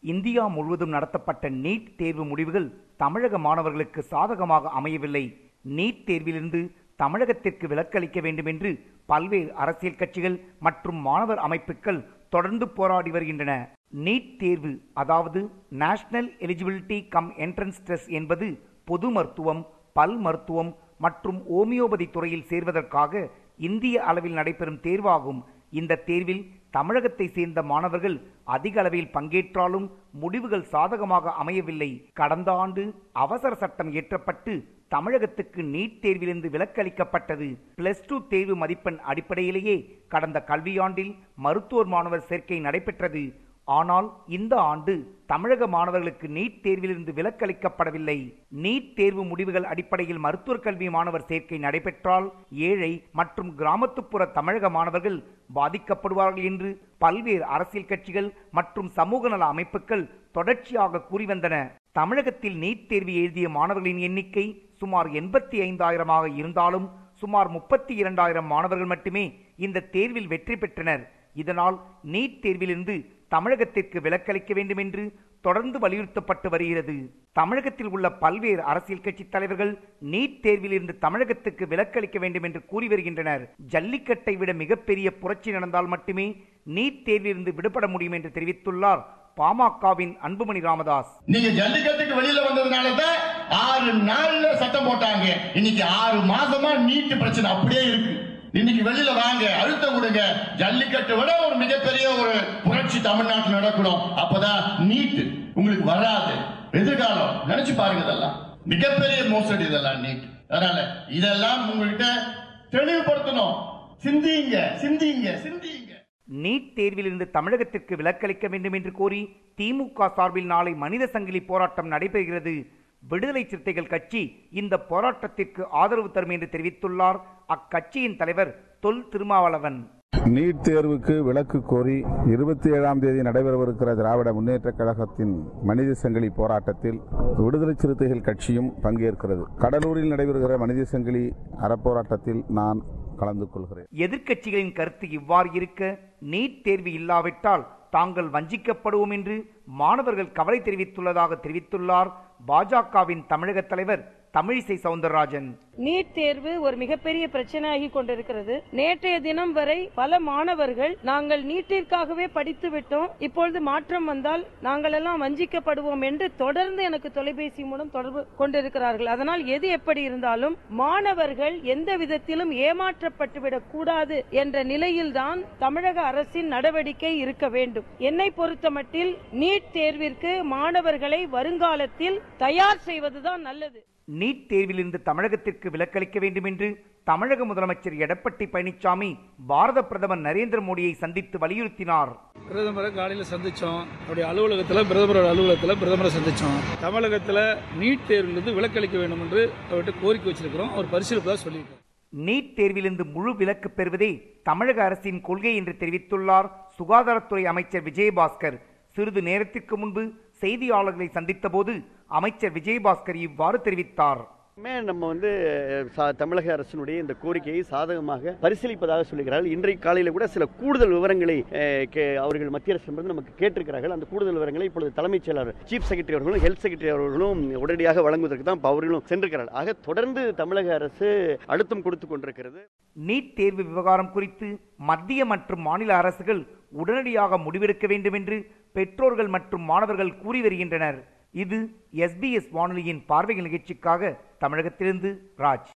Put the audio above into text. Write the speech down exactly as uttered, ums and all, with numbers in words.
India முழுவதும் நடத்தப்பட்ட NEET தேர்வு முடிவுகள் தமிழக மாணவர்களுக்கு சாதகமாக அமையவில்லை. நீட் தேர்விலிருந்து தமிழகத்திற்கு விலக்களிக்க வேண்டும் என்று பல்வேறு அரசியல் கட்சிகள் மற்றும் மாணவர் அமைப்புகள் தொடர்ந்து போராடி வருகின்றன. நீட் தேர்வு, அதாவது national eligibility cum entrance test என்பது பொது மருத்துவம், பல் மருத்துவம் மற்றும் ஹோமியோபதி துறையில் சேர்வதற்காக இந்திய அளவில் நடைபெறும் தேர்வாகும். இந்த தேர்வில் தமிழகத்தை சேர்ந்த மாணவர்கள் அதிக அளவில் பங்கேற்றாலும் முடிவுகள் சாதகமாக அமையவில்லை. கடந்த ஆண்டு அவசர சட்டம் இயற்றப்பட்டு தமிழகத்துக்கு நீட் தேர்விலிருந்து விலக்களிக்கப்பட்டது. பிளஸ் டூ தேர்வு மதிப்பெண் அடிப்படையிலேயே கடந்த கல்வியாண்டில் மருத்துவர் மாணவர் சேர்க்கை நடைபெற்றது. ஆனால் இந்த ஆண்டு தமிழக மாணவர்களுக்கு நீட் தேர்விலிருந்து விலக்களிக்கப்படவில்லை. நீட் தேர்வு முடிவுகள் அடிப்படையில் மருத்துவக் கல்வி மாணவர் சேர்க்கை நடைபெற்றால் ஏழை மற்றும் கிராமத்துப்புற தமிழக மாணவர்கள் பாதிக்கப்படுவார்கள் என்று பல்வேறு அரசியல் கட்சிகள் மற்றும் சமூக நல அமைப்புகள் தொடர்ச்சியாக கூறி வந்தன. தமிழகத்தில் நீட் தேர்வு எழுதிய மாணவர்களின் எண்ணிக்கை சுமார் எண்பத்தி ஐந்தாயிரமாக இருந்தாலும் சுமார் முப்பத்தி இரண்டாயிரம் மாணவர்கள் மட்டுமே இந்த தேர்வில் வெற்றி பெற்றனர். இதனால் நீட் தேர்விலிருந்து தமிழகத்திற்கு விலக்களிக்க வேண்டும் என்று தொடர்ந்து வலியுறுத்தப்பட்டு வருகிறது. தமிழகத்தில் உள்ள பல்வேறு அரசியல் கட்சி தலைவர்கள் நீட் தேர்வில் இருந்து தமிழகத்துக்கு விலக்களிக்க வேண்டும் என்று கூறி வருகின்றனர். ஜல்லிக்கட்டை விட மிகப்பெரிய புரட்சி நடந்தால் மட்டுமே நீட் தேர்விலிருந்து விடுபட முடியும் என்று தெரிவித்துள்ளார் பாமகவின் அன்புமணி ராமதாஸ். நீங்க ஜல்லிக்கட்டுக்கு வெளியில வந்ததுனால தான் ஆறு நாள்ல சட்டம் போட்டாங்க. இன்னைக்கு ஆறு மாசமா நீட் பிரச்சனை அப்படியே இருக்கு. இன்னைக்கு வெளியில வாங்க, அழுத்தம் கொடுங்க. ஜல்லிக்கட்டு விட ஒரு மிகப்பெரிய ஒரு புரட்சி தமிழ்நாட்டில் நடக்கணும். அப்பதான் நீட் உங்களுக்கு வராது. எதிர்காலம் நினைச்சு பாருங்க. இதெல்லாம் மிகப்பெரிய மோசடி. இதெல்லாம் நீட். அதனால இதெல்லாம் உங்ககிட்ட தெளிவுபடுத்தணும். சிந்திங்க சிந்திங்க சிந்திங்க. நீட் தேர்வில் இருந்து தமிழகத்திற்கு விலக்களிக்க வேண்டும் என்று கோரி திமுக சார்பில் நாளை மனித சங்கிலி போராட்டம் நடைபெறுகிறது. விடுதலை சிறுத்தைகள் கட்சி இந்த போராட்டத்திற்கு ஆதரவு தரும் என்று தெரிவித்துள்ளார் அக்கட்சியின் தலைவர் தொல் திருமாவளவன். நீட் தேர்வுக்கு விலக்கு கோரி இருபத்தி ஏழாம் தேதி நடைபெறவிருக்கிற திராவிட முன்னேற்ற கழகத்தின் மனித சங்கிலி போராட்டத்தில் விடுதலை சிறுத்தைகள் கட்சியும் பங்கேற்கிறது. கடலூரில் நடைபெறுகிற மனித சங்கிலி அறப்போராட்டத்தில் நான் கலந்து கொள்கிறேன். எதிர்க்கட்சிகளின் கருத்து இவ்வாறு இருக்க, நீட் தேர்வு இல்லாவிட்டால் தாங்கள் வஞ்சிக்கப்படுவோம் என்று மாணவர்கள் கவலை தெரிவித்துள்ளதாக தெரிவித்துள்ளார் பாஜகவின் தமிழக தலைவர் தமிழிசை சவுந்தரராஜன். நீட் தேர்வு ஒரு மிகப்பெரிய பிரச்சனையாகி கொண்டிருக்கிறது. நேற்றைய தினம் வரை பல மாணவர்கள் நாங்கள் நீட்டிற்காகவே படித்து விட்டோம், இப்பொழுது மாற்றம் வந்தால் நாங்கள் எல்லாம் வஞ்சிக்கப்படுவோம் என்று தொடர்ந்து எனக்கு தொலைபேசி மூலம் தொடர்பு கொண்டிருக்கிறார்கள். அதனால் எது எப்படி இருந்தாலும் மாணவர்கள் எந்த விதத்திலும் ஏமாற்றப்பட்டுவிடக் கூடாது என்ற நிலையில்தான் தமிழக அரசின் நடவடிக்கை இருக்க வேண்டும். என்னை பொறுத்தமட்டில் நீட் தேர்விற்கு மாணவர்களை வருங்காலத்தில் தயார் செய்வதுதான் நல்லது. நீட் தேர்விலிருந்து தமிழகத்திற்கு விலக்களிக்க வேண்டும் என்று தமிழக முதலமைச்சர் எடப்பாடி பழனிசாமி பாரத பிரதமர் நரேந்திர மோடியை சந்தித்து வலியுறுத்தினார். பிரதமரை காலையில் சந்திச்சோம். அவருடைய அலுவலகத்தில் பிரதமர் அலுவலகத்தில் பிரதமரை சந்திச்சோம். தமிழகத்தில் நீட் தேர்விலிருந்து விலக்களிக்க வேண்டும் என்று அவர்கிட்ட கோரிக்கை வச்சிருக்கிறோம். அவர் பரிசீலிப்பதாக சொல்லியிருக்கார். நீட் தேர்விலிருந்து முழு விலக்கு பெறுவதே தமிழக அரசின் கொள்கை என்று தெரிவித்துள்ளார் சுகாதாரத்துறை அமைச்சர் விஜயபாஸ்கர். சிறிது நேரத்திற்கு முன்பு செய்தியாளர்களை சந்தித்த போது அமைச்சர் விஜயபாஸ்கர் இவ்வாறு தெரிவித்தார். நம்ம வந்து தமிழக அரசினுடைய இந்த கோரிக்கையை சாதகமாக பரிசீலிப்பதாக சொல்லுகிறார்கள். இன்றைக்கு காலையில் கூட சில கூடுதல் விவரங்களை அவர்கள் மத்திய அரசு நமக்கு கேட்டிருக்கிறார்கள். அந்த கூடுதல் விவரங்களை இப்பொழுது தலைமைச் செயலாளர் சீஃப் செக்ரட்டரி அவர்களும் ஹெல்த் செக்ரட்டரி அவர்களும் உடனடியாக வழங்குவதற்கு தான் அவர்களும் சென்றிருக்கிறார்கள். ஆக தொடர்ந்து தமிழக அரசு அழுத்தம் கொடுத்துக் கொண்டிருக்கிறது. நீட் தேர்வு விவகாரம் குறித்து மத்திய மற்றும் மாநில அரசுகள் உடனடியாக முடிவெடுக்க வேண்டும் என்று பெற்றோர்கள் மற்றும் மாணவர்கள் கூறி வருகின்றனர். இது எஸ் பி எஸ் வானொலியின் பார்வை நிகழ்ச்சிக்காக தமிழகத்திலிருந்து ராஜ்.